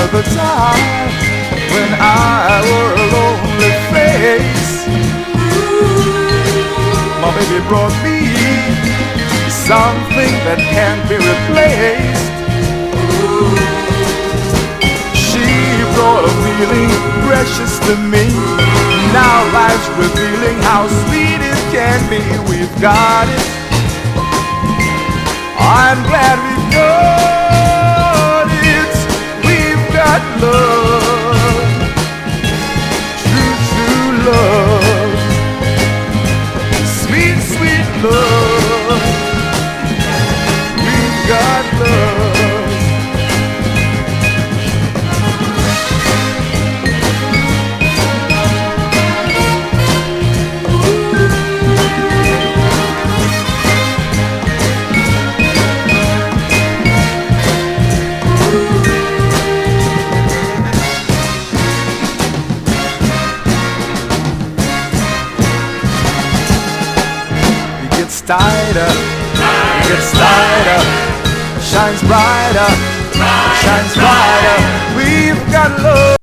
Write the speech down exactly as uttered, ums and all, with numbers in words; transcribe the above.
the time when I were a lonely face. My baby brought me something that can't be replaced. She brought a feeling precious to me. Now life's revealing how sweet it can be. We've got it. I'm glad we've got it. We've got love, true, true love, sweet, sweet love. We've got love. Tighter, gets lighter, shines brighter, shines brighter. We've got love.